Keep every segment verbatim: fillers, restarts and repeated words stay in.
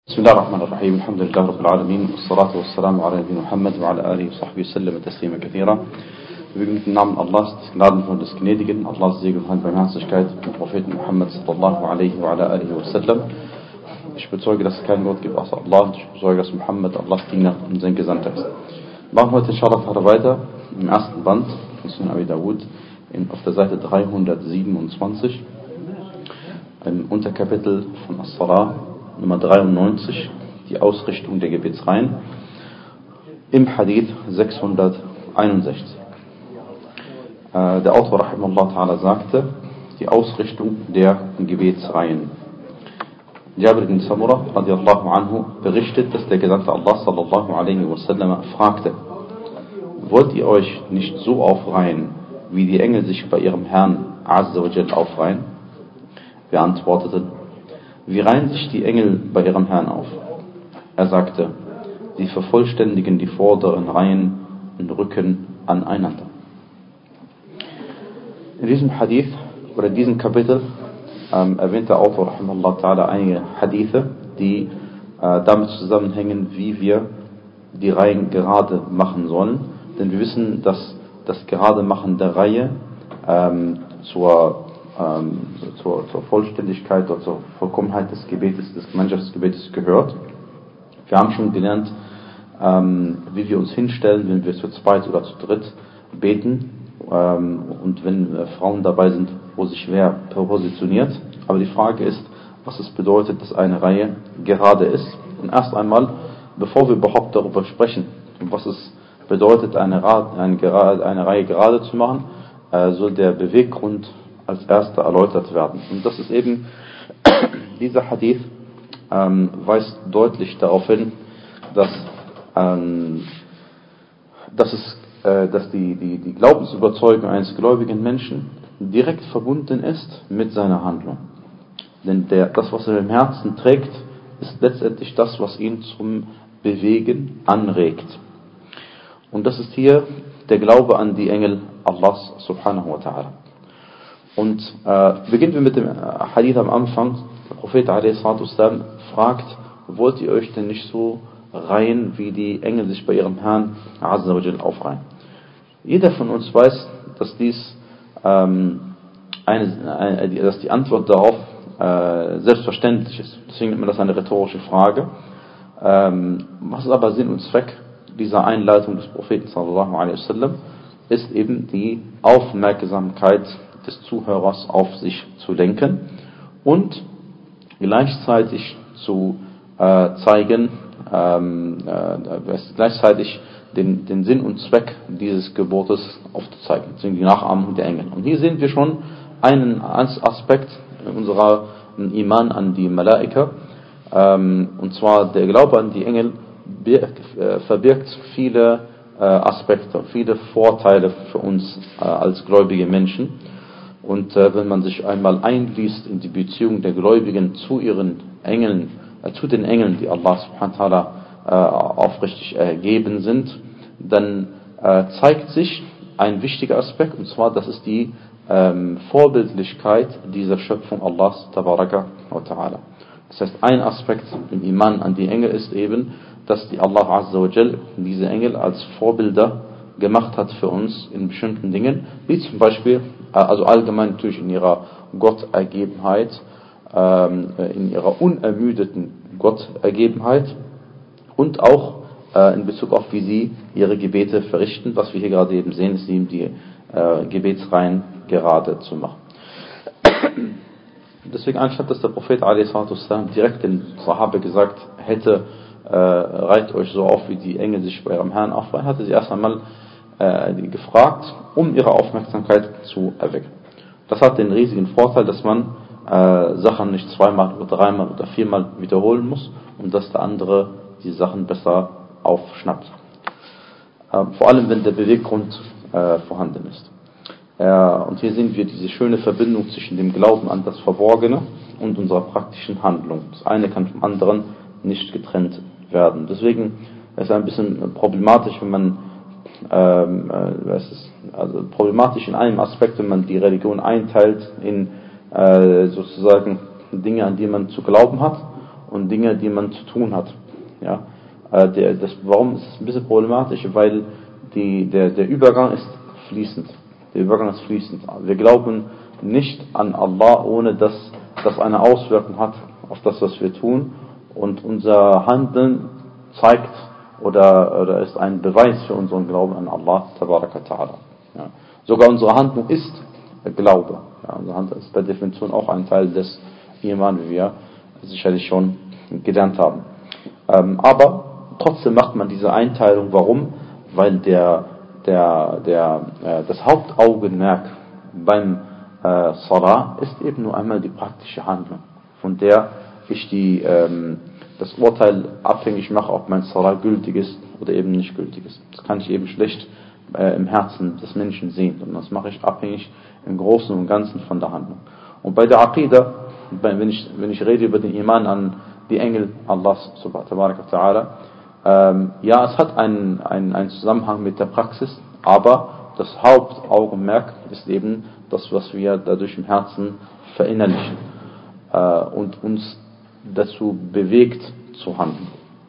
بسم الله الرحمن الرحيم الحمد لله رب العالمين والصلاة والسلام على نبينا محمد وعلى آله وصحبه وسلم تسليما كثيرا. Wir beginnen im Namen Allahs, des Gnadenvollen, des Gnädigen, Allahs Segen und Barmherzigkeit mit dem Propheten Muhammad sallallahu alaihi wa ala alihi wa sallam. Ich bezeuge, dass es keinen Gott gibt außer Allah und ich bezeuge, dass Muhammad Allahs Diener und sein Gesandter ist. Wir machen heute inshallah weiter im ersten Band von Sunan Abi Dawud in, auf der Seite dreihundertsiebenundzwanzig im Unterkapitel von As-Salah Nummer dreiundneunzig, die Ausrichtung der Gebetsreihen, im Hadith sechshunderteinundsechzig. Äh, der Autor rahimahullah ta'ala sagte, die Ausrichtung der Gebetsreihen. Jabir bin Samurah radiallahu anhu berichtet, dass der Gesandte Allah sallallahu alaihi wasallam fragte: Wollt ihr euch nicht so aufreihen, wie die Engel sich bei ihrem Herrn Azza wa Jal aufreihen? Wir antworteten: Wie reihen sich die Engel bei ihrem Herrn auf? Er sagte: Sie vervollständigen die vorderen Reihen und Rücken aneinander. In diesem Hadith oder in diesem Kapitel ähm, erwähnt der Autor rahimahullah ta'ala einige Hadithe, die äh, damit zusammenhängen, wie wir die Reihen gerade machen sollen. Denn wir wissen, dass das gerade Machen der Reihe ähm, zur Ähm, zur, zur Vollständigkeit oder zur Vollkommenheit des Gebetes, des Gemeinschaftsgebetes gehört. Wir haben schon gelernt, ähm, wie wir uns hinstellen, wenn wir zu zweit oder zu dritt beten, ähm, und wenn äh, Frauen dabei sind, wo sich wer positioniert. Aber die Frage ist, was es bedeutet, dass eine Reihe gerade ist. Und erst einmal, bevor wir überhaupt darüber sprechen, was es bedeutet, eine, eine, eine Reihe gerade zu machen, äh, soll der Beweggrund als erster erläutert werden. Und das ist eben, dieser Hadith ähm, weist deutlich darauf hin, dass, ähm, dass, es, äh, dass die, die, die Glaubensüberzeugung eines gläubigen Menschen direkt verbunden ist mit seiner Handlung. Denn der, das, was er im Herzen trägt, ist letztendlich das, was ihn zum Bewegen anregt. Und das ist hier der Glaube an die Engel Allahs subhanahu wa ta'ala. Und äh, beginnen wir mit dem Hadith am Anfang. Der Prophet a s. fragt: Wollt ihr euch denn nicht so reihen, wie die Engel sich bei ihrem Herrn Azza wa Jal aufreihen? Jeder von uns weiß, dass dies ähm, eine, eine, dass die Antwort darauf äh, selbstverständlich ist. Deswegen nennt man das eine rhetorische Frage. Ähm, was ist aber Sinn und Zweck dieser Einleitung des Propheten sallallahu alaihi wasallam? Ist eben die Aufmerksamkeit des Zuhörers auf sich zu lenken und gleichzeitig zu äh, zeigen, ähm, äh, gleichzeitig den, den Sinn und Zweck dieses Gebotes aufzuzeigen, deswegen die Nachahmung der Engel. Und hier sehen wir schon einen Aspekt unserer Iman an die Malaika, ähm, und zwar der Glaube an die Engel birgt, äh, verbirgt viele äh, Aspekte, viele Vorteile für uns äh, als gläubige Menschen. Und äh, wenn man sich einmal einliest in die Beziehung der Gläubigen zu ihren Engeln, äh, zu den Engeln, die Allah subhanahu wa ta'ala äh, aufrichtig ergeben sind, dann äh, zeigt sich ein wichtiger Aspekt, und zwar, das ist die ähm, Vorbildlichkeit dieser Schöpfung Allahs tabaraka wa ta'ala. Das heißt, ein Aspekt im Iman an die Engel ist eben, dass die Allah azza wa jal diese Engel als Vorbilder gemacht hat für uns in bestimmten Dingen, wie zum Beispiel, also allgemein natürlich in ihrer Gottergebenheit, in ihrer unermüdeten Gottergebenheit und auch in Bezug auf, wie sie ihre Gebete verrichten. Was wir hier gerade eben sehen, ist eben die Gebetsreihen gerade zu machen. Deswegen, anstatt dass der Prophet a s. direkt den Sahabe gesagt hätte, reiht euch so auf, wie die Engel sich bei ihrem Herrn aufreihen, hatte sie erst einmal äh, gefragt, um ihre Aufmerksamkeit zu erwecken. Das hat den riesigen Vorteil, dass man äh, Sachen nicht zweimal oder dreimal oder viermal wiederholen muss und dass der andere die Sachen besser aufschnappt. Äh, vor allem, wenn der Beweggrund äh, vorhanden ist. Äh, und hier sehen wir diese schöne Verbindung zwischen dem Glauben an das Verborgene und unserer praktischen Handlung. Das eine kann vom anderen nicht getrennt werden. Deswegen ist es ein bisschen problematisch, wenn man ähm, äh, es ist also problematisch in einem Aspekt, wenn man die Religion einteilt in äh, sozusagen Dinge, an die man zu glauben hat, und Dinge, die man zu tun hat. Ja? Äh, der, das, warum ist es ein bisschen problematisch? Weil die, der, der Übergang ist fließend. Der Übergang ist fließend. Wir glauben nicht an Allah, ohne dass das eine Auswirkung hat auf das, was wir tun. Und unser Handeln zeigt oder, oder ist ein Beweis für unseren Glauben an Allah Tabaraka Ta'ala. Ja. Sogar unsere Handlung ist Glaube. Ja, unsere Handlung ist per Definition auch ein Teil des Iman, wie wir sicherlich schon gelernt haben. Ähm, aber trotzdem macht man diese Einteilung. Warum? Weil der, der, der, äh, das Hauptaugenmerk beim äh, Salah ist eben nur einmal die praktische Handlung, von der ich die, ähm, das Urteil abhängig mache, ob mein Salah gültig ist oder eben nicht gültig ist. Das kann ich eben schlecht äh, im Herzen des Menschen sehen. Und das mache ich abhängig im Großen und Ganzen von der Handlung. Und bei der Aqidah, wenn ich, wenn ich rede über den Iman an die Engel Allahs subhanahu wa ta'ala, ähm, ja, es hat einen, einen, einen Zusammenhang mit der Praxis, aber das Hauptaugenmerk ist eben das, was wir dadurch im Herzen verinnerlichen äh, und uns dazu bewegt zu handeln.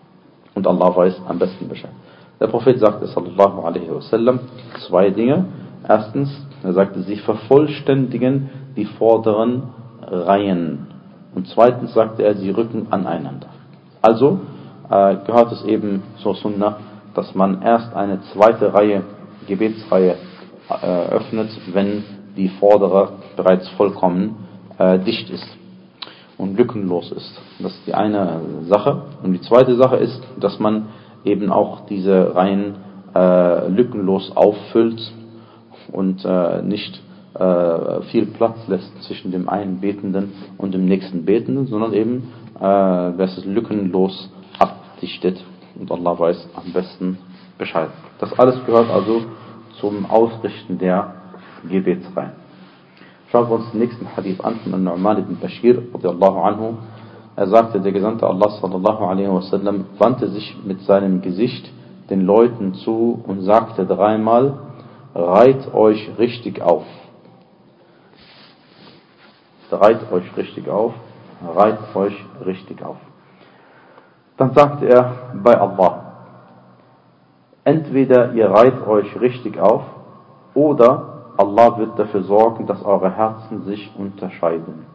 Und Allah weiß am besten Bescheid. Der Prophet sagte sallallahu alaihi wasallam zwei Dinge. Erstens, er sagte, sie vervollständigen die vorderen Reihen. Und zweitens sagte er, sie rücken aneinander. Also äh, gehört es eben zur Sunnah, dass man erst eine zweite Reihe, Gebetsreihe äh, öffnet, wenn die vordere bereits vollkommen äh, dicht ist und lückenlos ist. Das ist die eine Sache. Und die zweite Sache ist, dass man eben auch diese Reihen äh, lückenlos auffüllt und äh, nicht äh, viel Platz lässt zwischen dem einen Betenden und dem nächsten Betenden, sondern eben äh, dass es lückenlos abdichtet. Und Allah weiß am besten Bescheid. Das alles gehört also zum Ausrichten der Gebetsreihen. Schauen wir uns den nächsten Hadith an von Nu'man ibn Bashir radiyallahu anhu. Er sagte, der Gesandte Allah sallallahu alaihi wasallam wandte sich mit seinem Gesicht den Leuten zu und sagte dreimal: Reiht euch richtig auf. Reiht euch richtig auf. Reiht euch richtig auf. Dann sagte er bei Allah: Entweder ihr reiht euch richtig auf oder Allah wird dafür sorgen, dass eure Herzen sich unterscheiden.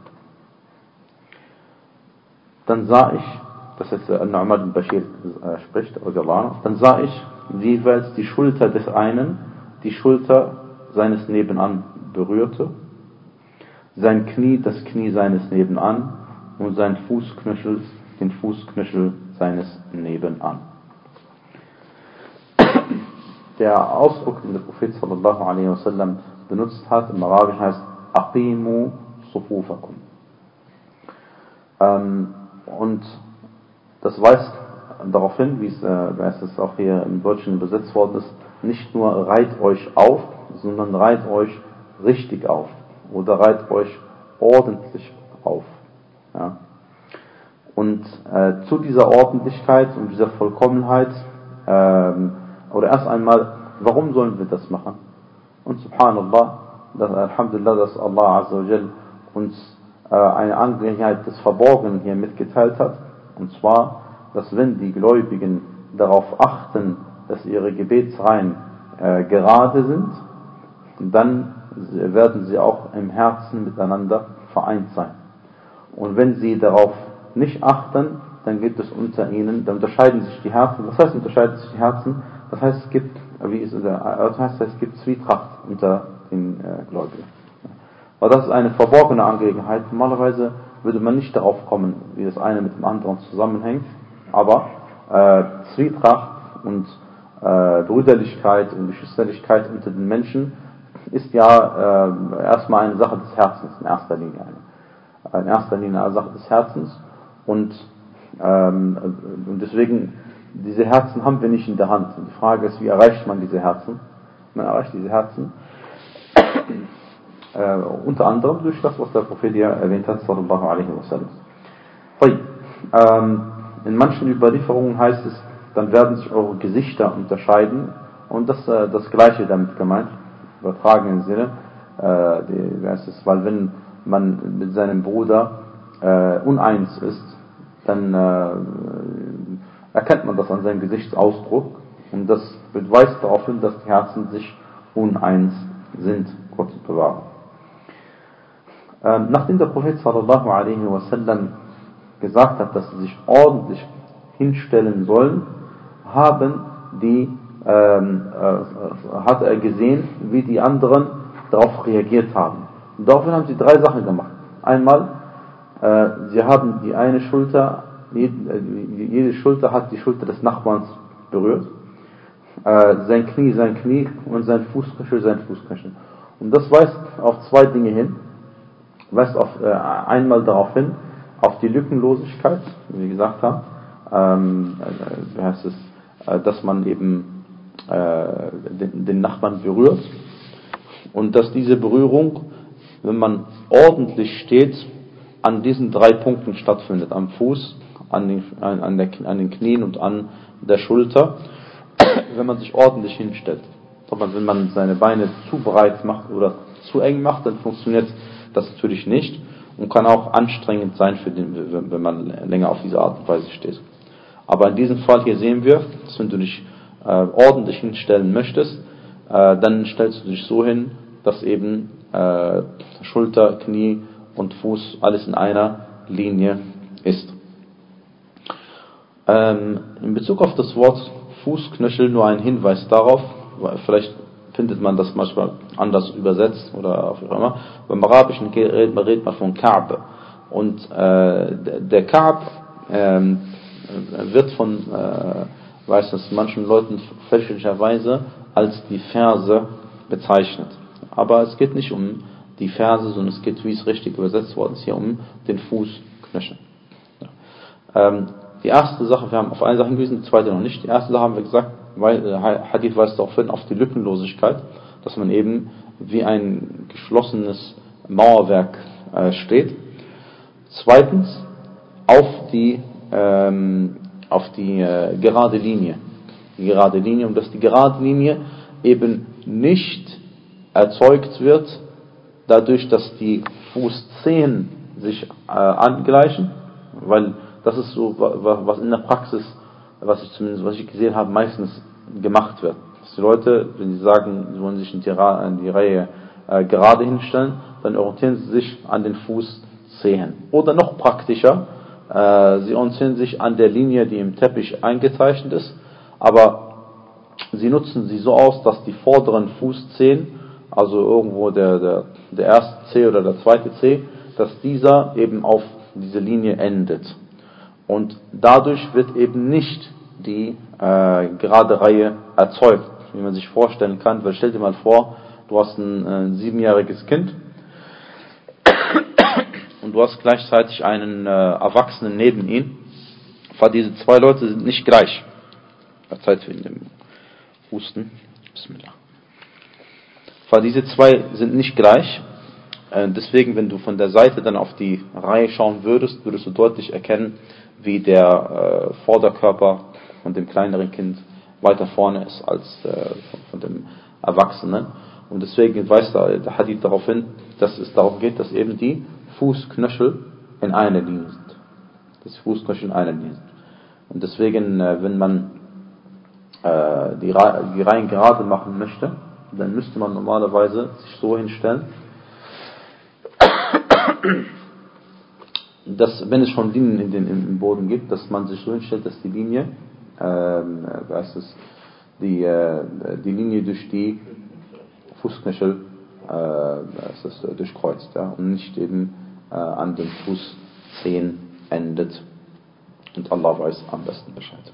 Dann sah ich, das ist Nu'man ibn Bashir äh, spricht, dann sah ich, wie jeweils die Schulter des einen die Schulter seines Nebenan berührte, sein Knie das Knie seines Nebenan und sein Fußknöchel den Fußknöchel seines Nebenan. Der Ausdruck, den der Prophet sallallahu alaihi wasallam benutzt hat, im Arabischen heißt Aqimu sufufakum. Ähm, und das weist darauf hin, wie es, äh, wie es auch hier im Deutschen übersetzt worden ist, nicht nur reiht euch auf, sondern reiht euch richtig auf oder reiht euch ordentlich auf. Ja. Und äh, zu dieser Ordentlichkeit und dieser Vollkommenheit, ähm, oder erst einmal, warum sollen wir das machen? Und subhanallah, dass, alhamdulillah, dass Allah Azza wa Jal uns äh, eine Angelegenheit des Verborgenen hier mitgeteilt hat. Und zwar, dass wenn die Gläubigen darauf achten, dass ihre Gebetsreihen äh, gerade sind, dann werden sie auch im Herzen miteinander vereint sein. Und wenn sie darauf nicht achten, dann gibt es unter ihnen, dann unterscheiden sich die Herzen. Was heißt unterscheiden sich die Herzen? Das heißt, es gibt, wie ist es, das heißt, es gibt Zwietracht unter den äh, Gläubigen. Aber das ist eine verborgene Angelegenheit. Normalerweise würde man nicht darauf kommen, wie das eine mit dem anderen zusammenhängt. Aber äh, Zwietracht und äh, Brüderlichkeit und Geschwisterlichkeit unter den Menschen ist ja äh, erstmal eine Sache des Herzens, in erster Linie. Eine, in erster Linie eine Sache des Herzens. Und, ähm, und deswegen, diese Herzen haben wir nicht in der Hand. Und die Frage ist, wie erreicht man diese Herzen? Man erreicht diese Herzen äh, unter anderem durch das, was der Prophet ja erwähnt hat, sallallahu alaihi wasallam. Ähm, in manchen Überlieferungen heißt es, dann werden sich eure Gesichter unterscheiden, und das äh, das Gleiche damit gemeint, übertragenen Sinne, äh, die, wie heißt es, weil wenn man mit seinem Bruder äh, uneins ist, dann äh, erkennt man das an seinem Gesichtsausdruck und das weist darauf hin, dass die Herzen sich uneins sind, Gott bewahre. Ähm, nachdem der Prophet sallallahu alaihi wasallam gesagt hat, dass sie sich ordentlich hinstellen sollen, haben die, ähm, äh, hat er gesehen, wie die anderen darauf reagiert haben. Und daraufhin haben sie drei Sachen gemacht. Einmal, äh, sie haben die eine Schulter, jede, jede Schulter hat die Schulter des Nachbarns berührt, äh, sein Knie, sein Knie und sein Fußknöchel, sein Fußknöchel. Und das weist auf zwei Dinge hin. Weist auf, äh, einmal darauf hin, auf die Lückenlosigkeit, wie wir gesagt haben, ähm, äh, wie heißt es, äh, dass man eben äh, den, den Nachbarn berührt und dass diese Berührung, wenn man ordentlich steht, an diesen drei Punkten stattfindet, am Fuß, an den, an, an, der, an den Knien und an der Schulter, wenn man sich ordentlich hinstellt. Aber wenn man seine Beine zu breit macht oder zu eng macht, dann funktioniert das natürlich nicht und kann auch anstrengend sein, für den, wenn man länger auf diese Art und Weise steht. Aber in diesem Fall hier sehen wir, dass wenn du dich äh, ordentlich hinstellen möchtest, äh, dann stellst du dich so hin, dass eben äh, Schulter, Knie und Fuß alles in einer Linie ist. Ähm, in Bezug auf das Wort Fußknöchel nur ein Hinweis darauf, weil vielleicht findet man das manchmal anders übersetzt oder auf immer. Beim Arabischen redet man, redet man von Ka'b. Und äh, der Ka'b äh, wird von, äh, weiß es, manchen Leuten fälschlicherweise als die Ferse bezeichnet. Aber es geht nicht um die Ferse, sondern es geht, wie es richtig übersetzt worden ist, hier um den Fußknöchel. Ja. Ähm, die erste Sache, wir haben auf eine Sache hingewiesen, die zweite noch nicht. Die erste Sache haben wir gesagt, weil äh, Hadith weist darauf hin, auf die Lückenlosigkeit, dass man eben wie ein geschlossenes Mauerwerk äh, steht. Zweitens, auf die, ähm, auf die äh, gerade Linie. Die gerade Linie, und dass die gerade Linie eben nicht erzeugt wird, dadurch, dass die Fußzehen sich äh, angleichen, weil das ist so, was in der Praxis, was ich zumindest, was ich gesehen habe, meistens gemacht wird. Dass die Leute, wenn sie sagen, sie wollen sich in die, in die Reihe äh, gerade hinstellen, dann orientieren sie sich an den Fußzehen. Oder noch praktischer, äh, sie orientieren sich an der Linie, die im Teppich eingezeichnet ist, aber sie nutzen sie so aus, dass die vorderen Fußzehen, also irgendwo der, der, der erste Zeh oder der zweite Zeh, dass dieser eben auf diese Linie endet. Und dadurch wird eben nicht die äh, gerade Reihe erzeugt, wie man sich vorstellen kann. Weil stell dir mal vor, du hast ein, ein siebenjähriges Kind und du hast gleichzeitig einen äh, Erwachsenen neben ihm. Weil diese zwei Leute sind nicht gleich. Zeit für den Husten. Bismillah. Weil diese zwei sind nicht gleich. Äh, deswegen, wenn du von der Seite dann auf die Reihe schauen würdest, würdest du deutlich erkennen, wie der äh, Vorderkörper von dem kleineren Kind weiter vorne ist als äh, von, von dem Erwachsenen. Und deswegen weist der Hadith darauf hin, dass es darum geht, dass eben die Fußknöchel in einer Linie sind. Dass die Fußknöchel in einer Linie sind. Und deswegen, äh, wenn man äh, die, Re- die Reihen gerade machen möchte, dann müsste man normalerweise sich so hinstellen, dass, wenn es schon Linien in den, im Boden gibt, dass man sich so hinstellt, dass die Linie, ähm, heißt es, die, äh, die Linie durch die Fußknöchel äh, ist das, äh, durchkreuzt, ja, und nicht eben äh, an den Fußzehen endet. Und Allah weiß am besten Bescheid.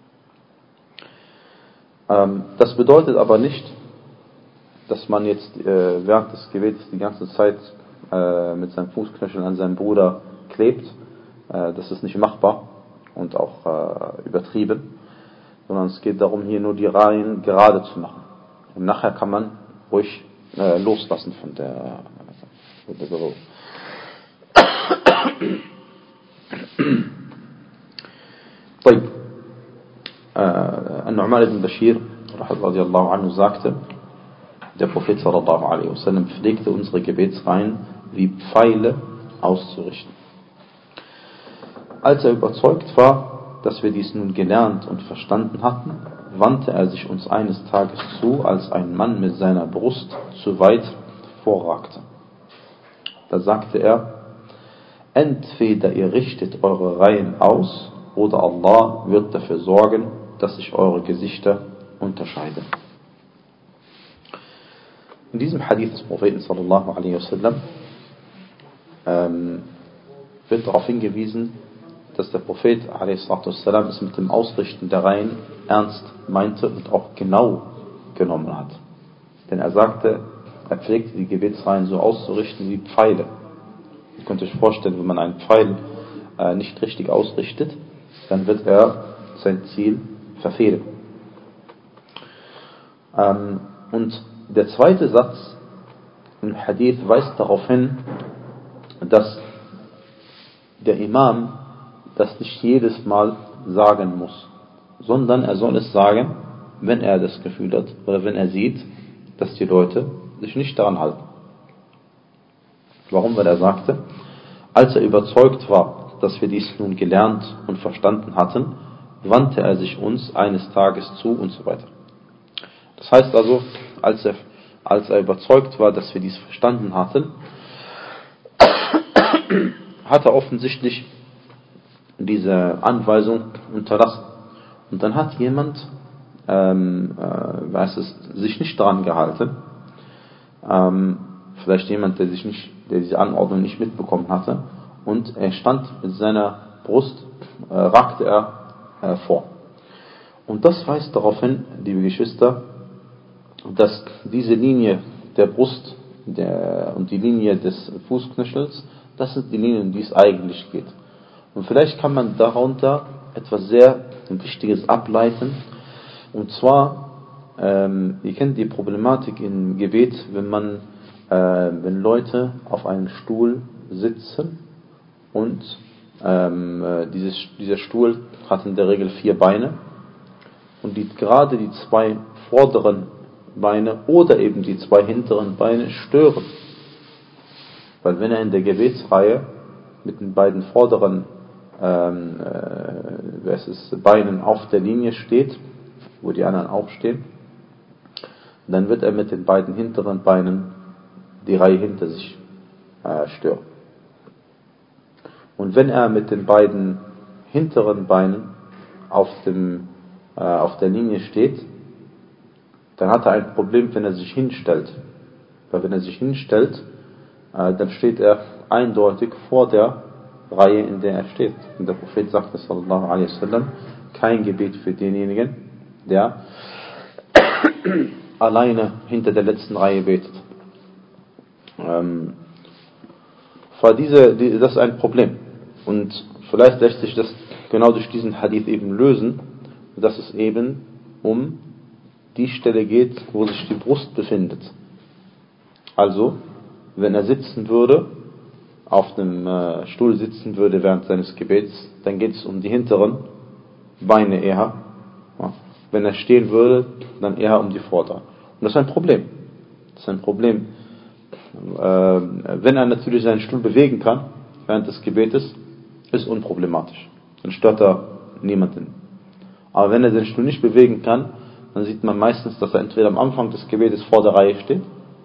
Ähm, das bedeutet aber nicht, dass man jetzt äh, während des Gebets die ganze Zeit äh, mit seinem Fußknöchel an seinem Bruder klebt. Äh, das ist nicht machbar und auch äh, übertrieben, sondern es geht darum, hier nur die Reihen gerade zu machen. Und nachher kann man ruhig äh, loslassen von der, von der Berührung. طيب. An-Nu'man ibn Bashir radiallahu anhu sagte, der Prophet sallallahu alaihi wasallam pflegte unsere Gebetsreihen wie Pfeile auszurichten. Als er überzeugt war, dass wir dies nun gelernt und verstanden hatten, wandte er sich uns eines Tages zu, als ein Mann mit seiner Brust zu weit vorragte. Da sagte er: Entweder ihr richtet eure Reihen aus, oder Allah wird dafür sorgen, dass sich eure Gesichter unterscheiden. In diesem Hadith des Propheten sallallahu alaihi wasallam ähm, wird darauf hingewiesen, dass der Prophet alaihi wasallam es mit dem Ausrichten der Reihen ernst meinte und auch genau genommen hat. Denn er sagte, er pflegte die Gebetsreihen so auszurichten wie Pfeile. Ihr könnt euch vorstellen, wenn man einen Pfeil äh, nicht richtig ausrichtet, dann wird er sein Ziel verfehlen. Ähm, und der zweite Satz im Hadith weist darauf hin, dass der Imam das nicht jedes Mal sagen muss, sondern er soll es sagen, wenn er das Gefühl hat oder wenn er sieht, dass die Leute sich nicht daran halten. Warum? Weil er sagte, als er überzeugt war, dass wir dies nun gelernt und verstanden hatten, wandte er sich uns eines Tages zu und so weiter. Das heißt also, als er, als er überzeugt war, dass wir dies verstanden hatten, hat er offensichtlich diese Anweisung unterlassen. Und dann hat jemand ähm, äh, weiß es, sich nicht daran gehalten. Ähm, vielleicht jemand, der sich nicht, der diese Anordnung nicht mitbekommen hatte. Und er stand mit seiner Brust, äh, ragte er äh, vor. Und das weist darauf hin, liebe Geschwister, dass diese Linie der Brust der, und die Linie des Fußknöchels, das sind die Linien, um die es eigentlich geht. Und vielleicht kann man darunter etwas sehr Wichtiges ableiten. Und zwar, ähm, ihr kennt die Problematik im Gebet, wenn man, äh, wenn Leute auf einem Stuhl sitzen und ähm, dieses, dieser Stuhl hat in der Regel vier Beine und die, gerade die zwei vorderen Beine oder eben die zwei hinteren Beine stören. Weil wenn er in der Gebetsreihe mit den beiden vorderen ähm, äh, es ist, Beinen auf der Linie steht, wo die anderen aufstehen, dann wird er mit den beiden hinteren Beinen die Reihe hinter sich äh, stören. Und wenn er mit den beiden hinteren Beinen auf, dem, äh, auf der Linie steht, dann hat er ein Problem, wenn er sich hinstellt. Weil wenn er sich hinstellt, äh, dann steht er eindeutig vor der Reihe, in der er steht. Und der Prophet sagte, sallallahu alaihi wasallam, kein Gebet für denjenigen, der alleine hinter der letzten Reihe betet. Ähm, war diese, die, das ist ein Problem. Und vielleicht lässt sich das genau durch diesen Hadith eben lösen, dass es eben um die Stelle geht, wo sich die Brust befindet. Also, wenn er sitzen würde, auf einem äh, Stuhl sitzen würde während seines Gebets, dann geht es um die hinteren Beine eher. Ja. Wenn er stehen würde, dann eher um die vorderen. Und das ist ein Problem. Das ist ein Problem. Äh, wenn er natürlich seinen Stuhl bewegen kann während des Gebetes, ist unproblematisch. Dann stört er niemanden. Aber wenn er den Stuhl nicht bewegen kann, dann sieht man meistens, dass er entweder am Anfang des Gebetes vor der Reihe steht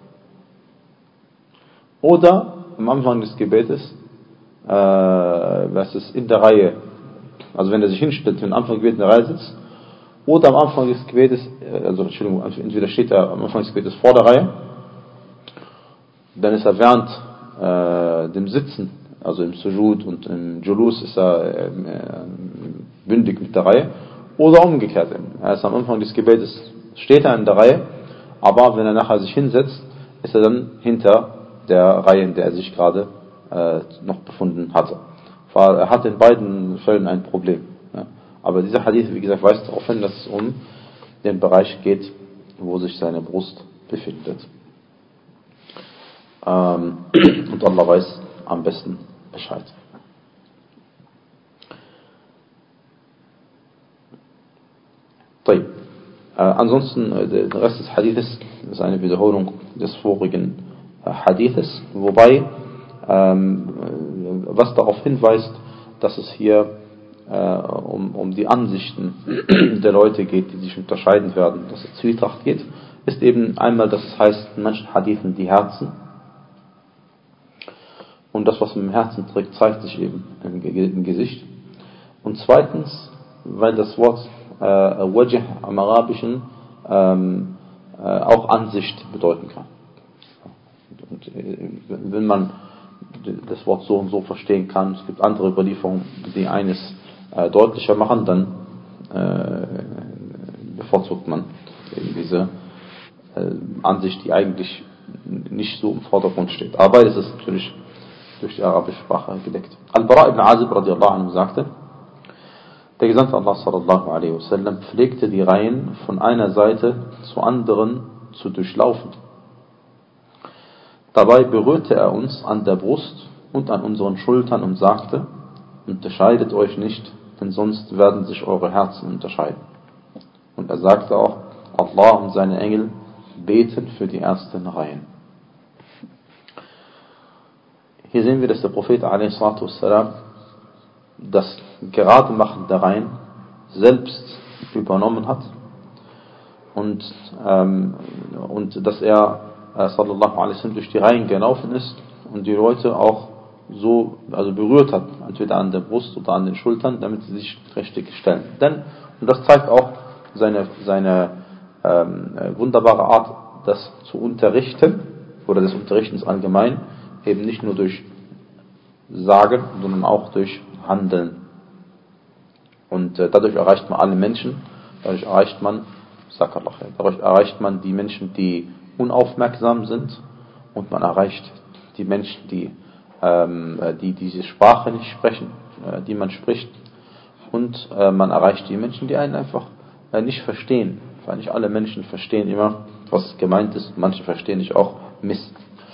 oder am Anfang des Gebetes, äh, was ist in der Reihe, also wenn er sich hinstellt, wenn am Anfang des Gebetes in der Reihe sitzt, oder am Anfang des Gebetes, also Entschuldigung, entweder steht er am Anfang des Gebetes vor der Reihe, dann ist er während äh, dem Sitzen, also im Sujud und im Julus ist er äh, bündig mit der Reihe, oder umgekehrt. Er ist am Anfang des Gebetes, steht er in der Reihe, aber wenn er nachher sich hinsetzt, ist er dann hinter der Reihe, in der er sich gerade äh, noch befunden hatte. Er hat in beiden Fällen ein Problem. Ja. Aber dieser Hadith, wie gesagt, weist darauf hin, dass es um den Bereich geht, wo sich seine Brust befindet. Ähm, und Allah weiß am besten Bescheid. Äh, ansonsten, äh, der Rest des Hadithes ist eine Wiederholung des vorigen äh, Hadithes, wobei, ähm, was darauf hinweist, dass es hier äh, um, um die Ansichten der Leute geht, die sich unterscheiden werden, dass es Zwietracht geht, ist eben einmal, dass es heißt, in manchen Hadithen die Herzen. Und das, was man im Herzen trägt, zeigt sich eben im, im Gesicht. Und zweitens, weil das Wort äh, Wajh am Arabischen ähm, äh, auch Ansicht bedeuten kann. Und äh, wenn man das Wort so und so verstehen kann, es gibt andere Überlieferungen, die eines äh, deutlicher machen, dann äh, bevorzugt man eben diese äh, Ansicht, die eigentlich nicht so im Vordergrund steht. Aber es ist natürlich durch die arabische Sprache gedeckt. Al-Bara ibn Azib radiallahu anhu sagte, der Gesandte Allah sallallahu alaihi wasallam pflegte die Reihen von einer Seite zur anderen zu durchlaufen. Dabei berührte er uns an der Brust und an unseren Schultern und sagte, unterscheidet euch nicht, denn sonst werden sich eure Herzen unterscheiden. Und er sagte auch, Allah und seine Engel beten für die ersten Reihen. Hier sehen wir, dass der Prophet a.s. das Gerademachen der Reihen selbst übernommen hat und, ähm, und dass er äh, sallallahu alaihi wasallam durch die Reihen gelaufen ist und die Leute auch so also berührt hat, entweder an der Brust oder an den Schultern, damit sie sich richtig stellen. Denn, und das zeigt auch seine, seine ähm, wunderbare Art, das zu unterrichten oder des Unterrichtens allgemein, eben nicht nur durch Sagen, sondern auch durch Handeln. Und äh, dadurch erreicht man alle Menschen, dadurch erreicht man, sag Allah, dadurch erreicht man die Menschen, die unaufmerksam sind, und man erreicht die Menschen, die, ähm, die diese Sprache nicht sprechen, äh, die man spricht, und äh, man erreicht die Menschen, die einen einfach äh, nicht verstehen, weil nicht alle Menschen verstehen immer, was gemeint ist, manche verstehen nicht auch Mist.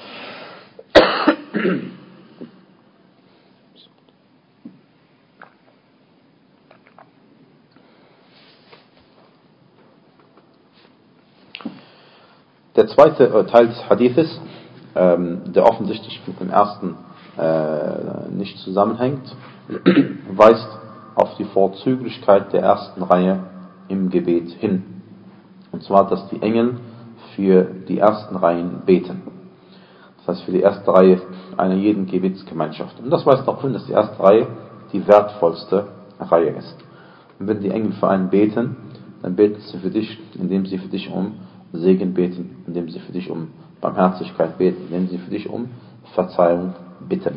Der zweite Teil des Hadithes, ähm, der offensichtlich mit dem ersten äh, nicht zusammenhängt, weist auf die Vorzüglichkeit der ersten Reihe im Gebet hin. Und zwar, dass die Engel für die ersten Reihen beten. Das heißt, für die erste Reihe einer jeden Gebetsgemeinschaft. Und das weist auch hin, dass die erste Reihe die wertvollste Reihe ist. Und wenn die Engel für einen beten, dann beten sie für dich, indem sie für dich um Segen beten, indem sie für dich um Barmherzigkeit beten, indem sie für dich um Verzeihung bitten.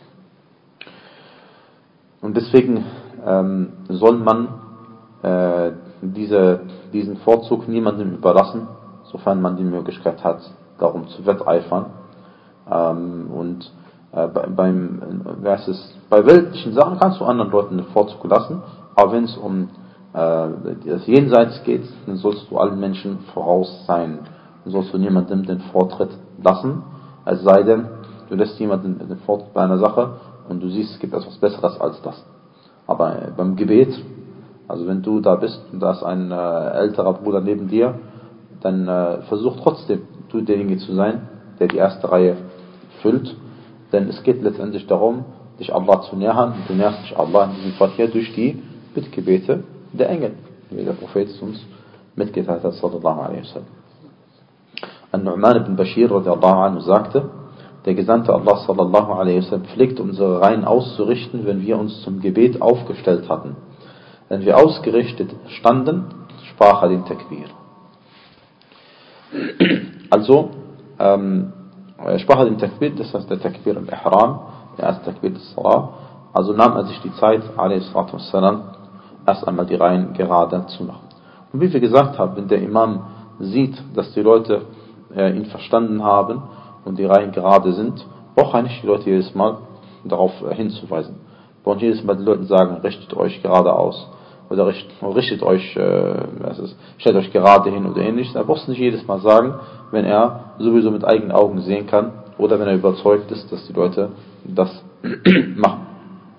Und deswegen ähm, soll man äh, diese, diesen Vorzug niemandem überlassen, sofern man die Möglichkeit hat, darum zu wetteifern. Ähm, und äh, beim, wer ist es, bei weltlichen Sachen kannst du anderen Leuten den Vorzug lassen, aber wenn es um das Jenseits geht, dann sollst du allen Menschen voraus sein. Dann sollst du niemandem den Vortritt lassen, es sei denn, du lässt jemanden den Vortritt bei einer Sache und du siehst, es gibt etwas Besseres als das. Aber beim Gebet, also wenn du da bist und da ist ein äh, älterer Bruder neben dir, dann äh, versuch trotzdem, du derjenige zu sein, der die erste Reihe füllt, denn es geht letztendlich darum, dich Allah zu nähern, und du näherst dich Allah in diesem Fall hier durch die Bittgebete der Engel, wie der Prophet uns mitgeteilt hat, sallallahu alaihi wasallam. An-Nu'man ibn Bashir radiallahu anhu sagte, der Gesandte Allah sallallahu alaihi wasallam pflegte unsere Reihen auszurichten, wenn wir uns zum Gebet aufgestellt hatten. Wenn wir ausgerichtet standen, sprach er den Takbir. Also, ähm, sprach er den Takbir, das heißt der Takbir al-Ihram, der erste Takbir des Salah, also nahm er sich die Zeit, alaihi salatu wassalam, erst einmal die Reihen gerade zu machen. Und wie wir gesagt haben, wenn der Imam sieht, dass die Leute äh, ihn verstanden haben und die Reihen gerade sind, braucht er nicht die Leute jedes Mal darauf äh, hinzuweisen. Wir brauchen jedes Mal den Leuten sagen, richtet euch gerade aus oder richtet, richtet euch, äh, was ist, stellt euch gerade hin oder ähnliches. Er braucht es nicht jedes Mal sagen, wenn er sowieso mit eigenen Augen sehen kann oder wenn er überzeugt ist, dass die Leute das machen.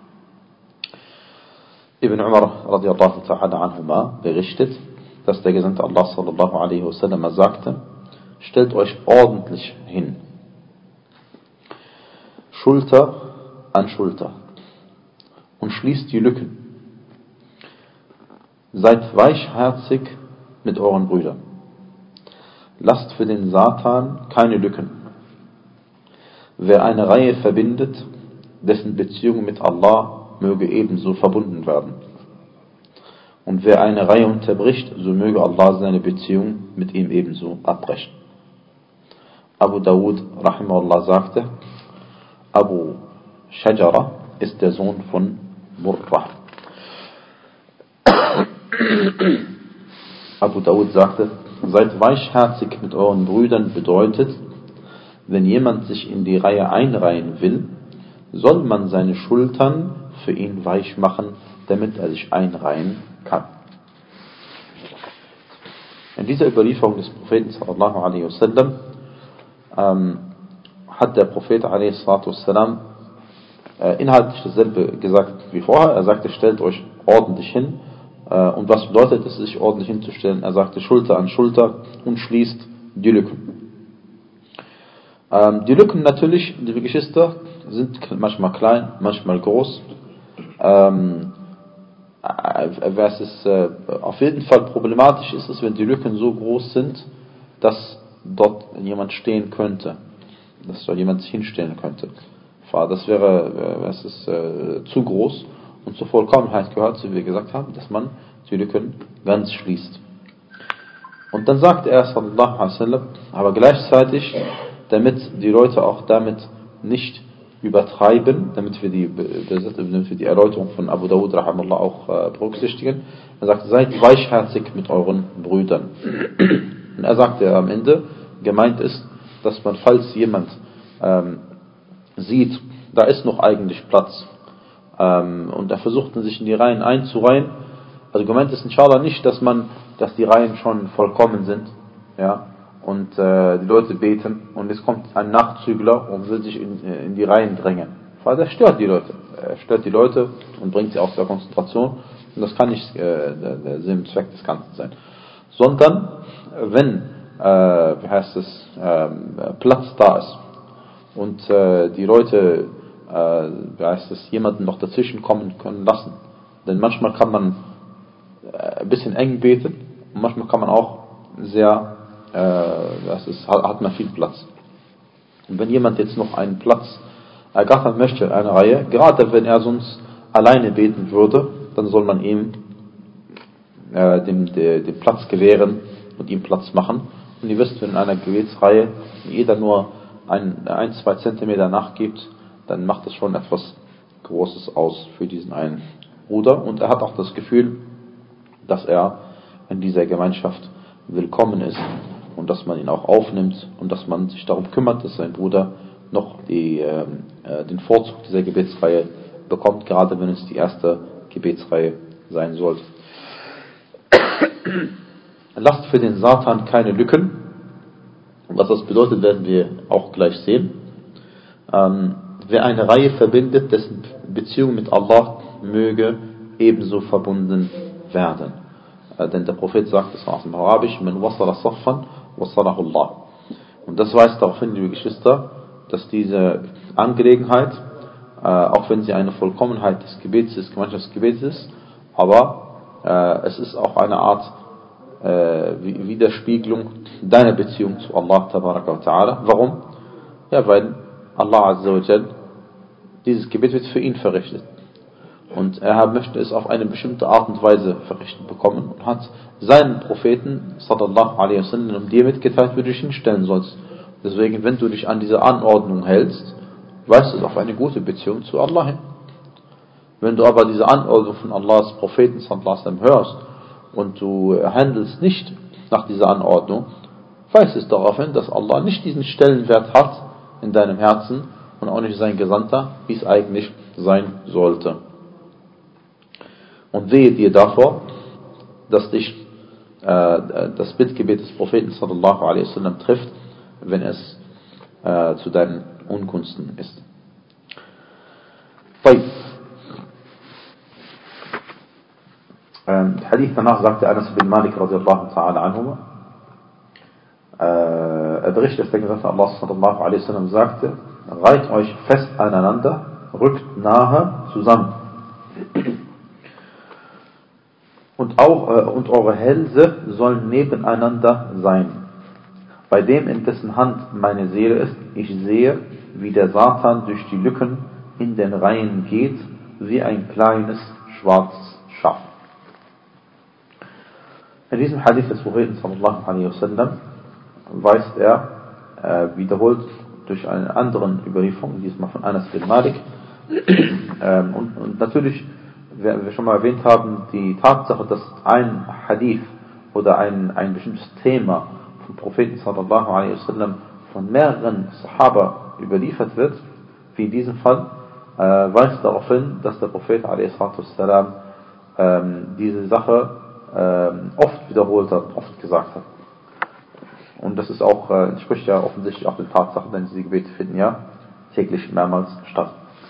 Ibn Umar radiallahu ta'ala anhuma berichtet, dass der Gesandte Allah sallallahu alaihi wasallam sagte, stellt euch ordentlich hin. Schulter an Schulter. und schließt die Lücken. Seid weichherzig mit euren Brüdern. Lasst für den Satan keine Lücken. Wer eine Reihe verbindet, dessen Beziehung mit Allah möge ebenso verbunden werden. Und wer eine Reihe unterbricht, so möge Allah seine Beziehung mit ihm ebenso abbrechen. Abu Dawud rahimahullah sagte, Abu Shajara ist der Sohn von Murrah. Abu Dawud sagte, seid weichherzig mit euren Brüdern bedeutet, wenn jemand sich in die Reihe einreihen will, soll man seine Schultern für ihn weich machen, damit er sich einreihen kann. In dieser Überlieferung des Propheten sallallahu alaihi wasallam ähm, hat der Prophet alaihi salatu wassalam äh, inhaltlich dasselbe gesagt wie vorher. Er sagte, stellt euch ordentlich hin. Äh, und was bedeutet es, sich ordentlich hinzustellen? Er sagte, Schulter an Schulter und schließt die Lücken. Ähm, die Lücken natürlich, liebe Geschwister, sind manchmal klein, manchmal groß. Ähm, es ist, äh, auf jeden Fall problematisch ist es, wenn die Lücken so groß sind, dass dort jemand stehen könnte, dass dort jemand sich hinstellen könnte. Das wäre, es ist äh, zu groß, und zur Vollkommenheit gehört, wie wir gesagt haben, dass man die Lücken ganz schließt. Und dann sagt er sallallahu alaihi wasallam, aber gleichzeitig, damit die Leute auch damit nicht übertreiben, damit wir die, damit wir die Erläuterung von Abu Dawud rahimahullah auch äh, berücksichtigen. Er sagt, seid weichherzig mit euren Brüdern. Und er sagte am Ende, gemeint ist, dass man, falls jemand ähm, sieht, da ist noch eigentlich Platz, ähm, und er versucht sich in die Reihen einzureihen, also gemeint ist inshallah nicht, dass man, dass die Reihen schon vollkommen sind, ja, und äh, die Leute beten und es kommt ein Nachzügler und will sich in, in die Reihen drängen. Weil er stört die Leute. Er stört die Leute und bringt sie aus der Konzentration, und das kann nicht äh, der, der Sinn und Zweck des Ganzen sein. Sondern, wenn, äh, wie heißt es, äh, Platz da ist und äh, die Leute, äh, wie heißt es, jemanden noch dazwischen kommen können lassen. Denn manchmal kann man äh, ein bisschen eng beten und manchmal kann man auch sehr Das ist, hat man viel Platz. Und wenn jemand jetzt noch einen Platz ergattern möchte in einer Reihe, gerade wenn er sonst alleine beten würde, dann soll man ihm äh, den, den, den Platz gewähren und ihm Platz machen. Und ihr wisst, wenn in einer Gebetsreihe jeder nur ein, ein, zwei Zentimeter nachgibt, dann macht das schon etwas Großes aus für diesen einen Bruder. Und er hat auch das Gefühl, dass er in dieser Gemeinschaft willkommen ist und dass man ihn auch aufnimmt und dass man sich darum kümmert, dass sein Bruder noch die, äh, den Vorzug dieser Gebetsreihe bekommt, gerade wenn es die erste Gebetsreihe sein sollte. Lasst für den Satan keine Lücken. Und was das bedeutet, werden wir auch gleich sehen. Ähm, wer eine Reihe verbindet, dessen Beziehung mit Allah möge ebenso verbunden werden. Äh, denn der Prophet sagt es aus dem Arabischen, man wasala saffan wasalahu Allah. Und das weist darauf hin, liebe Geschwister, dass diese Angelegenheit, äh, auch wenn sie eine Vollkommenheit des Gebets ist, Gemeinschaftsgebets ist, aber äh, es ist auch eine Art äh, Widerspiegelung deiner Beziehung zu Allah tabaraka wa ta'ala. Warum? Ja, weil Allah azza wa jal, dieses Gebet wird für ihn verrichtet. Und er möchte es auf eine bestimmte Art und Weise verrichtet bekommen und hat seinen Propheten sallallahu alaihi wasallam dir mitgeteilt, wie du dich hinstellen sollst. Deswegen, wenn du dich an diese Anordnung hältst, weist es auf eine gute Beziehung zu Allah hin. Wenn du aber diese Anordnung von Allahs Propheten sallallahu alaihi wasallam hörst und du handelst nicht nach dieser Anordnung, weist es darauf hin, dass Allah nicht diesen Stellenwert hat in deinem Herzen und auch nicht sein Gesandter, wie es eigentlich sein sollte. Und wehe dir davor, dass dich äh, das Bittgebet des Propheten sallallahu alaihi wasallam trifft, wenn es äh, zu deinen Ungunsten ist. طيب. Ähm, der Hadith danach sagte Anas bin Malik radiallahu ta'ala anhu, äh, er berichtet, dass der Gesandte Allah sallallahu alaihi wasallam sagte, reiht euch fest aneinander, rückt nahe zusammen. Und auch äh, und eure Hälse sollen nebeneinander sein. Bei dem, in dessen Hand meine Seele ist, ich sehe, wie der Satan durch die Lücken in den Reihen geht, wie ein kleines schwarzes Schaf. In diesem Hadith des Propheten sallallahu alaihi wasallam weist er äh, wiederholt durch eine andere Überlieferung, diesmal von Anas bin Malik. ähm, und, und natürlich, wie wir schon mal erwähnt haben, die Tatsache, dass ein Hadith oder ein, ein bestimmtes Thema vom Propheten sallallahu alaihi wasallam von mehreren Sahaba überliefert wird, wie in diesem Fall, äh, weist darauf hin, dass der Prophet alaihi wasallam ähm, diese Sache ähm, oft wiederholt hat, oft gesagt hat. Und das ist auch, äh, entspricht ja offensichtlich auch der Tatsache, denn diese Gebete finden ja täglich mehrmals statt.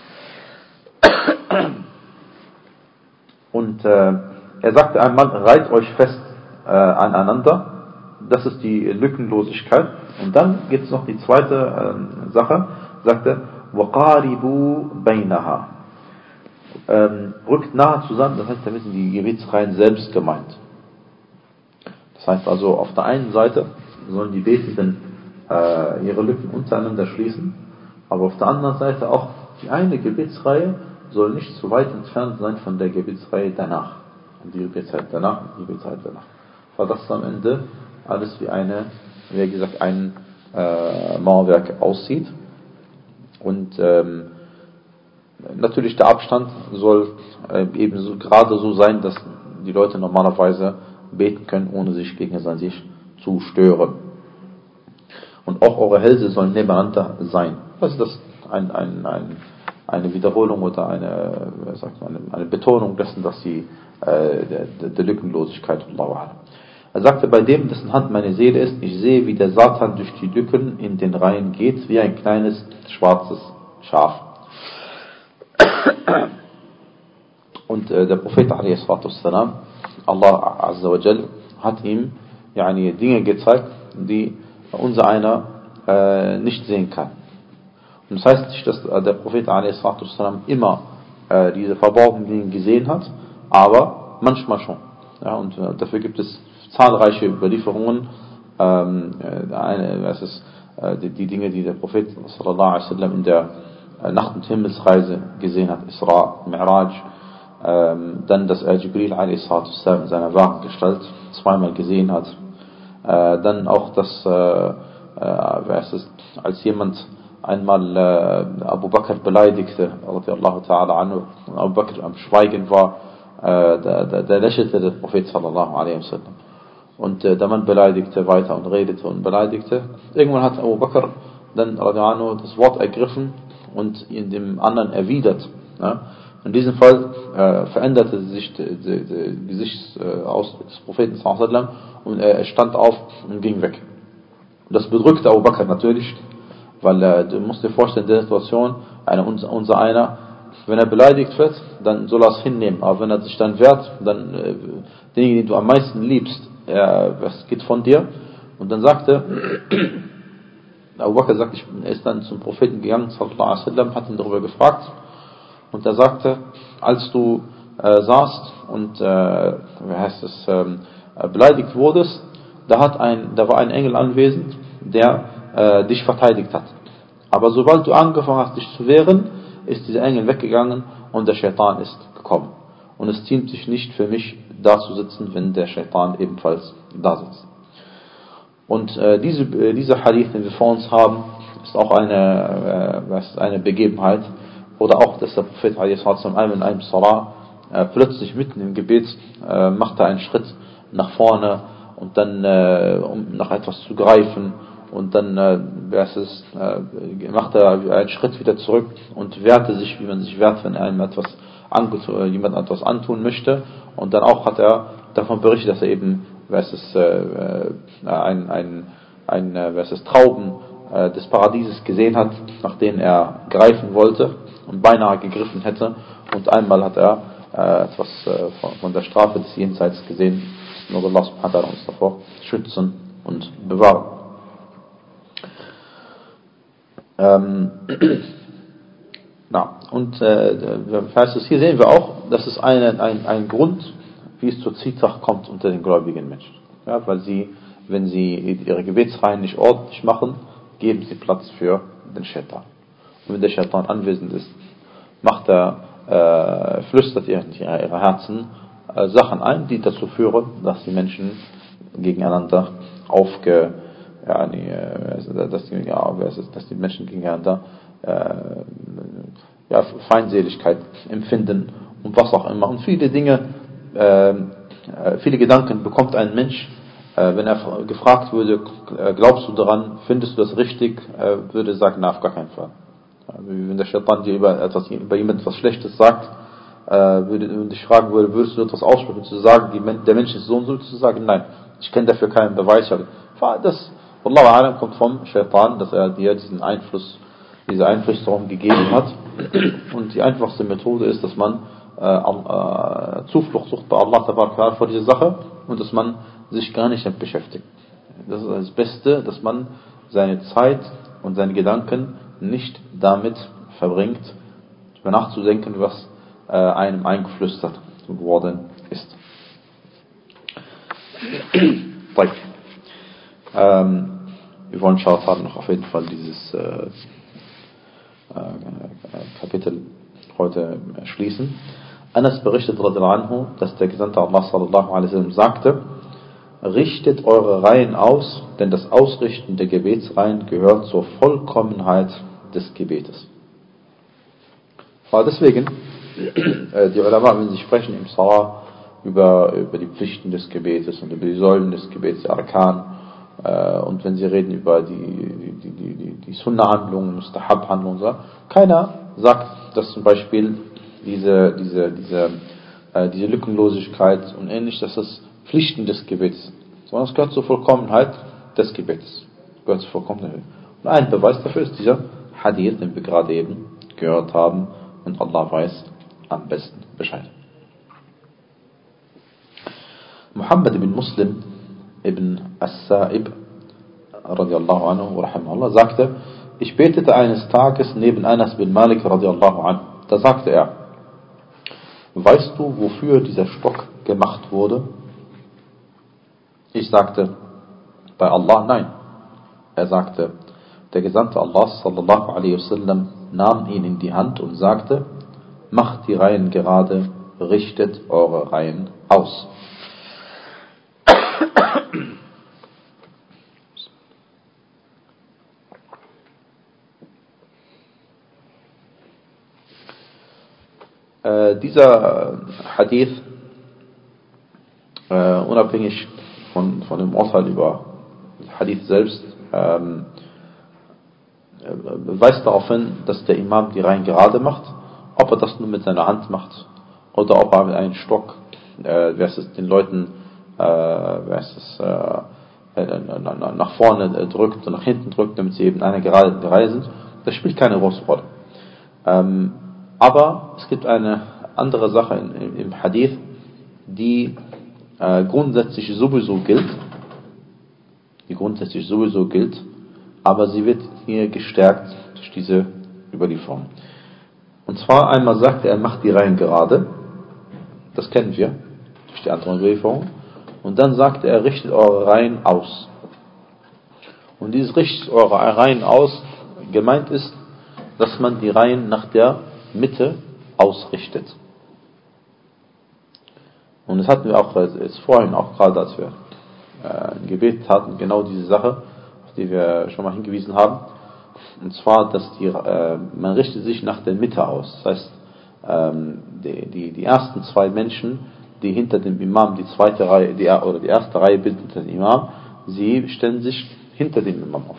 Und äh, er sagte einmal, reiht euch fest äh, aneinander, das ist die Lückenlosigkeit. Und dann gibt es noch die zweite äh, Sache, sagte, وَقَارِبُوا بَيْنَهَا ähm, rückt nahe zusammen, das heißt, damit sind die Gebetsreihen selbst gemeint. Das heißt also, auf der einen Seite sollen die Betenden äh, ihre Lücken untereinander schließen, aber auf der anderen Seite auch die eine Gebetsreihe soll nicht zu weit entfernt sein von der Gebetsreihe danach. Und die Gebetsreihe danach und die Gebetsreihe danach. Weil das am Ende alles wie eine, wie gesagt, ein äh, Mauerwerk aussieht. Und ähm, natürlich der Abstand soll äh, eben so, gerade so sein, dass die Leute normalerweise beten können, ohne sich gegenseitig zu stören. Und auch eure Hälse sollen nebeneinander sein. Was ist das? Ein, ein, ein, eine Wiederholung oder eine, wie sagt man, eine, eine Betonung dessen, dass sie äh, der, der Lückenlosigkeit Allah. Er sagte, bei dem, dessen Hand meine Seele ist, ich sehe, wie der Satan durch die Lücken in den Reihen geht, wie ein kleines schwarzes Schaf. Und äh, der Prophet a.s.w. Allah Azza wa Jal hat ihm yani, Dinge gezeigt, die unser einer äh, nicht sehen kann. Und das heißt nicht, dass äh, der Prophet a.s.w. immer äh, diese verborgenen Dinge gesehen hat, aber manchmal schon. Ja, und äh, dafür gibt es zahlreiche Überlieferungen. Ähm, äh, eine, das ist äh, die, die Dinge, die der Prophet sallallahu alaihi wasallam in der äh, Nacht- und Himmelsreise gesehen hat, Isra, Mi'raj. Ähm, dann, dass er Jibril a.s. in seiner wahren Gestalt zweimal gesehen hat. Äh, dann auch, dass äh, äh, es, als jemand einmal äh, Abu Bakr beleidigte, radiallahu ta'ala anhu, Abu Bakr am Schweigen war, äh, da, da, da lächelte der Prophet sallallahu alaihi wasallam. Und äh, der Mann beleidigte weiter und redete und beleidigte. Irgendwann hat Abu Bakr dann radiallahu anhu das Wort ergriffen und in dem anderen erwidert. Ja? In diesem Fall äh, veränderte sich der Gesichtsausdruck des Propheten sallallahu alaihi wasallam und er stand auf und ging weg. Und das bedrückte Abu Bakr natürlich, weil äh, du musst dir vorstellen, in der Situation, eine, unser, unser einer, wenn er beleidigt wird, dann soll er es hinnehmen. Aber wenn er sich dann wehrt, dann äh, denjenigen, den du am meisten liebst, er, was geht von dir? Und dann sagte Abu Bakr, sagt, ich, er ist dann zum Propheten gegangen, sallallahu alaihi wasallam, hat ihn darüber gefragt. Und er sagte, als du äh, saßt und äh, wie heißt es, ähm, beleidigt wurdest, da, hat ein, da war ein Engel anwesend, der äh, dich verteidigt hat. Aber sobald du angefangen hast, dich zu wehren, ist dieser Engel weggegangen und der Shaitan ist gekommen. Und es ziemt sich nicht für mich, da zu sitzen, wenn der Shaitan ebenfalls da sitzt. Und äh, diese, äh, dieser Hadith, den wir vor uns haben, ist auch eine, äh, eine Begebenheit. Oder auch, dass der Prophet einmal in einem Salah äh, plötzlich mitten im Gebet äh, macht er einen Schritt nach vorne und dann äh, um nach etwas zu greifen und dann äh, es, äh, macht er einen Schritt wieder zurück und wehrte sich, wie man sich wehrt, wenn einem etwas angetun, jemand etwas antun möchte. Und dann auch hat er davon berichtet, dass er eben es, äh, ein, ein, ein es, Trauben äh, des Paradieses gesehen hat, nach denen er greifen wollte und beinahe gegriffen hätte. Und einmal hat er äh, etwas äh, von, von der Strafe des Jenseits gesehen. Nur Allah subhanahu wa ta'ala uns davor schützen und bewahren. Ähm, Na, und äh, hier sehen wir auch, das ist eine, ein, ein Grund, wie es zur Zwietracht kommt unter den gläubigen Menschen. Ja, weil sie, wenn sie ihre Gebetsreihen nicht ordentlich machen, geben sie Platz für den Shaitan. Und wenn der Shaitan anwesend ist, macht er, äh, flüstert er in ihre Herzen äh, Sachen ein, die dazu führen, dass die Menschen gegeneinander aufge, ja, nee, äh, dass, die, ja, dass die Menschen gegeneinander äh, ja, Feindseligkeit empfinden und was auch immer. Und viele Dinge, äh, viele Gedanken bekommt ein Mensch, äh, wenn er gefragt würde, glaubst du daran, findest du das richtig, äh, würde er sagen, na, auf gar keinen Fall. Wenn der Shaitan dir über etwas, über jemand etwas Schlechtes sagt, äh, würde, und dich fragen würde, würdest du etwas aussprechen, zu sagen, die, der Mensch ist so und so, zu sagen, nein, ich kenne dafür keinen Beweis. Das, Wallahu a'lam, kommt vom Shaitan, dass er dir diesen Einfluss, diese Einflüsterung gegeben hat. Und die einfachste Methode ist, dass man äh, äh, Zuflucht sucht bei Allah vor dieser Sache und dass man sich gar nicht damit beschäftigt. Das ist das Beste, dass man seine Zeit und seine Gedanken nicht damit verbringt, darüber nachzudenken, was äh, einem eingeflüstert worden ist. ähm, wir wollen inshallah noch auf jeden Fall dieses äh, äh, Kapitel heute schließen. Anas berichtet radhiyallahu anhu, dass der Gesandte Allah sallallahu alaihi wasallam sagte: Richtet eure Reihen aus, denn das Ausrichten der Gebetsreihen gehört zur Vollkommenheit des Gebetes. Aber deswegen, äh, die Ulama, wenn sie sprechen im Salah über, über die Pflichten des Gebetes und über die Säulen des Gebets, die Arkan, äh, und wenn sie reden über die, die, die, die, die Sunnah-Handlungen, Mustahab-Handlungen, so, keiner sagt, dass zum Beispiel diese, diese, diese, äh, diese Lückenlosigkeit und ähnlich, dass das Pflichten des Gebets, sondern es gehört zur Vollkommenheit des Gebets. Gehört zur Vollkommenheit. Und ein Beweis dafür ist dieser Hadith, den wir gerade eben gehört haben, und Allah weiß am besten Bescheid. Muhammad ibn Muslim ibn As-Sa'ib radiallahu anhu rahimahullah sagte: Ich betete eines Tages neben Anas bin Malik radiallahu anhu. Da sagte er: Weißt du, wofür dieser Stock gemacht wurde? Ich sagte: Bei Allah nein. Er sagte: Der Gesandte Allah sallallahu alaihi wasallam nahm ihn in die Hand und sagte: Macht die Reihen gerade, richtet eure Reihen aus. Äh, dieser Hadith, äh, unabhängig von, von dem Urteil über Hadith selbst, ähm, weist darauf hin, dass der Imam die Reihen gerade macht, ob er das nur mit seiner Hand macht oder ob er mit einem Stock, äh, wer es den Leuten, äh, wer es äh, nach vorne drückt und nach hinten drückt, damit sie eben eine gerade Reihe sind. Das spielt keine große Rolle. Ähm, aber es gibt eine andere Sache im, im Hadith, die äh, grundsätzlich sowieso gilt, die grundsätzlich sowieso gilt, aber sie wird hier gestärkt durch diese Überlieferung. Und zwar einmal sagt er, er macht die Reihen gerade, das kennen wir durch die anderen Überlieferungen, und dann sagt er, er richtet eure Reihen aus. Und dieses richtet eure Reihen aus, gemeint ist, dass man die Reihen nach der Mitte ausrichtet. Und das hatten wir auch jetzt vorhin, auch gerade als wir äh, ein Gebet hatten, genau diese Sache, auf die wir schon mal hingewiesen haben. Und zwar, dass die, äh, man richtet sich nach der Mitte aus. Das heißt, ähm, die, die, die ersten zwei Menschen, die hinter dem Imam die zweite Reihe, die, oder die erste Reihe bilden hinter dem Imam, sie stellen sich hinter dem Imam auf.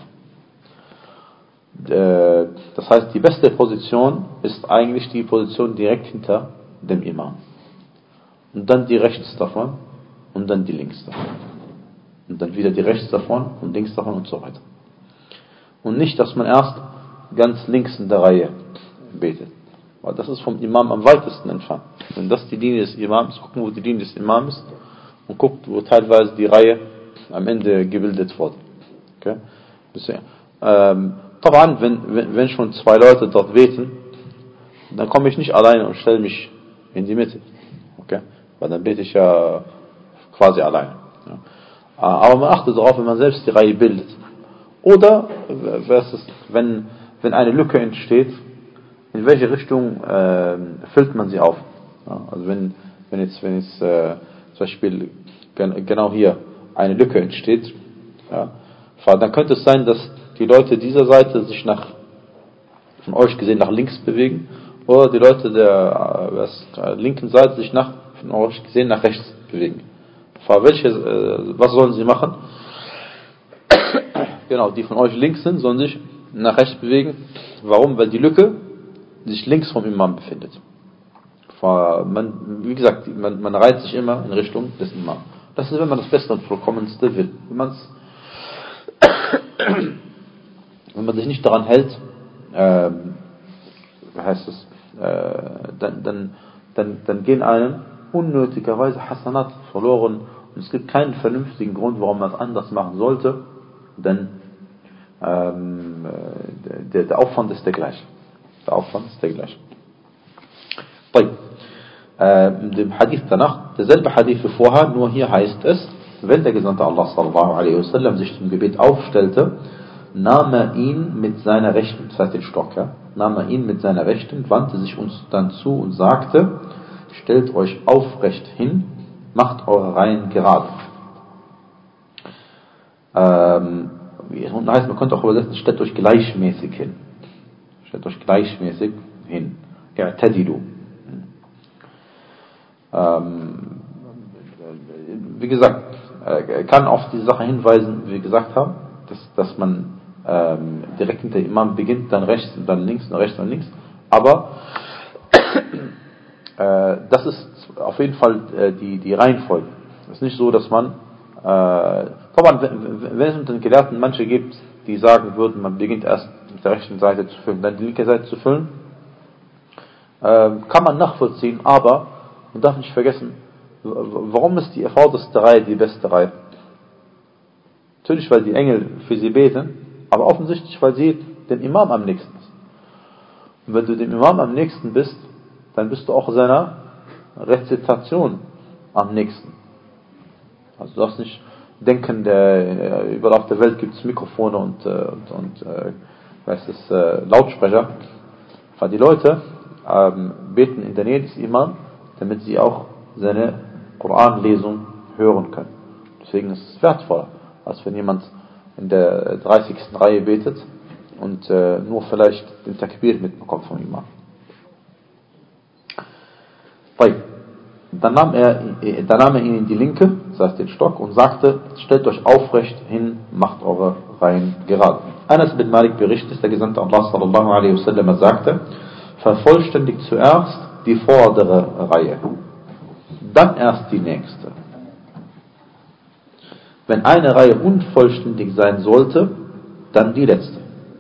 Äh, das heißt, die beste Position ist eigentlich die Position direkt hinter dem Imam. Und dann die rechts davon und dann die links davon. Und dann wieder die rechts davon und links davon und so weiter. Und nicht, dass man erst ganz links in der Reihe betet. Weil das ist vom Imam am weitesten entfernt. Wenn das die Linie des Imams, gucken, wo die Linie des Imams ist und guckt, wo teilweise die Reihe am Ende gebildet wurde. Okay? Deswegen, ähm, daran, wenn, wenn, wenn schon zwei Leute dort beten dann komme ich nicht alleine und stelle mich in die Mitte. Okay? Weil dann bete ich ja quasi alleine. Ja. Aber man achtet darauf, wenn man selbst die Reihe bildet. Oder, wenn, wenn eine Lücke entsteht, in welche Richtung äh, füllt man sie auf? Ja, also wenn, wenn jetzt, wenn jetzt äh, zum Beispiel genau hier eine Lücke entsteht, ja, dann könnte es sein, dass die Leute dieser Seite sich nach, von euch gesehen, nach links bewegen, oder die Leute der äh, linken Seite sich nach, von euch gesehen, nach rechts bewegen. Welche, äh, was sollen sie machen? Genau, die von euch links sind, sollen sich nach rechts bewegen. Warum? Weil die Lücke sich links vom Imam befindet. Man, wie gesagt, man, man reiht sich immer in Richtung des Imam. Das ist, wenn man das Beste und Vollkommenste will. Wenn, man's, wenn man sich nicht daran hält, ähm, wie heißt es, äh, dann, dann, dann, dann gehen einem unnötigerweise Hasanat verloren. Und es gibt keinen vernünftigen Grund, warum man es anders machen sollte, denn ähm, der, der Aufwand ist der gleiche. Der Aufwand ist der gleiche. Äh, in dem Hadith danach, derselbe Hadith wie vorher, nur hier heißt es, wenn der Gesandte Allah sallallahu alaihi wasallam sich zum Gebet aufstellte, nahm er ihn mit seiner rechten, das heißt den Stock, ja, nahm er ihn mit seiner rechten, wandte sich uns dann zu und sagte, stellt euch aufrecht hin, macht eure Reihen gerade. Ähm, und heißt, man könnte auch übersetzen, stellt euch gleichmäßig hin. Stellt euch gleichmäßig hin. Ja, tadilu. Ähm, wie gesagt, er kann auf die Sache hinweisen, wie wir gesagt haben, dass, dass man ähm, direkt hinter dem Imam beginnt, dann rechts und dann links, und rechts und links. Aber äh, das ist auf jeden Fall äh, die, die Reihenfolge. Es ist nicht so, dass man äh, wenn, wenn es unter den Gelehrten manche gibt, die sagen würden, man beginnt erst mit der rechten Seite zu füllen, dann die linke Seite zu füllen, äh, kann man nachvollziehen, aber man darf nicht vergessen, warum ist die vorderste Reihe die beste Reihe? Natürlich, weil die Engel für sie beten, aber offensichtlich, weil sie dem Imam am nächsten ist. Und wenn du dem Imam am nächsten bist, dann bist du auch seiner Rezitation am nächsten. Also du darfst nicht denken, der, überall auf der Welt gibt es Mikrofone und, und, und äh, weiß es, äh, Lautsprecher. Weil die Leute ähm, beten in der Nähe des Imam, damit sie auch seine Koranlesung hören können. Deswegen ist es wertvoller, als wenn jemand in der dreißigsten Reihe betet und äh, nur vielleicht den Takbir mitbekommt vom Imam. Dann nahm, er, dann nahm er ihn in die linke, das heißt den Stock, und sagte, stellt euch aufrecht hin, macht eure Reihen gerade. Anas bin Malik berichtet, der Gesandte Allah sallallahu alaihi wasallam sagte, vervollständigt zuerst die vordere Reihe, dann erst die nächste. Wenn eine Reihe unvollständig sein sollte, dann die letzte.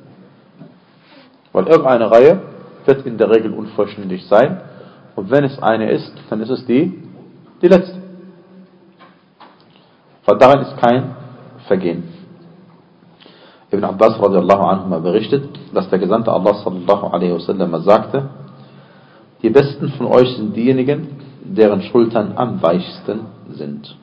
Weil irgendeine Reihe wird in der Regel unvollständig sein, und wenn es eine ist, dann ist es die, die letzte. Weil darin ist kein Vergehen. Ibn Abbas radiallahu anhu berichtet, dass der Gesandte Allah sallallahu alaihi wasallam sagte, die besten von euch sind diejenigen, deren Schultern am weichsten sind.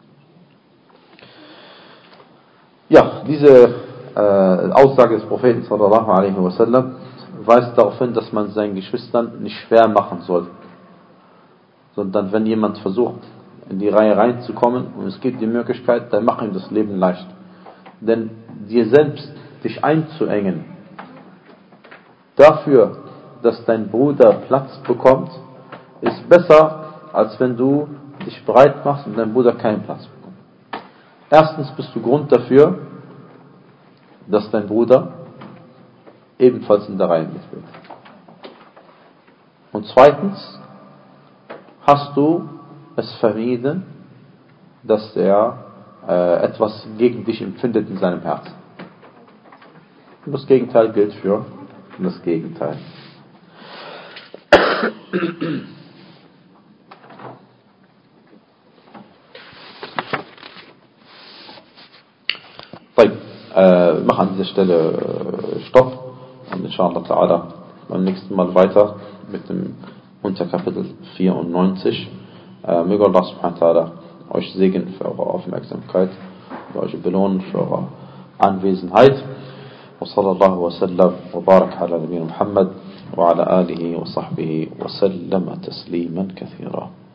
Ja, diese äh, Aussage des Propheten sallallahu alaihi wasallam weist darauf hin, dass man seinen Geschwistern nicht schwer machen soll. Sondern wenn jemand versucht, in die Reihe reinzukommen und es gibt die Möglichkeit, dann mach ihm das Leben leicht. Denn dir selbst dich einzuengen, dafür, dass dein Bruder Platz bekommt, ist besser, als wenn du dich bereit machst und dein Bruder keinen Platz bekommt. Erstens bist du Grund dafür, dass dein Bruder ebenfalls in der Reihe mitwirkt. Und zweitens hast du es vermieden, dass er äh, etwas gegen dich empfindet in seinem Herzen. Und das Gegenteil gilt für das Gegenteil. Wir machen an dieser Stelle Stopp und inshallah ta'ala beim nächsten Mal weiter mit mit dem Unterkapitel vierundneunzig. Äh, möge Allah subhanahu wa ta'ala euch segnen für eure Aufmerksamkeit und euch belohnen für eure Anwesenheit. وصلى الله وسلم وبارك على نبينا محمد وعلى آله وصحبه وسلم تسليما كثيرا.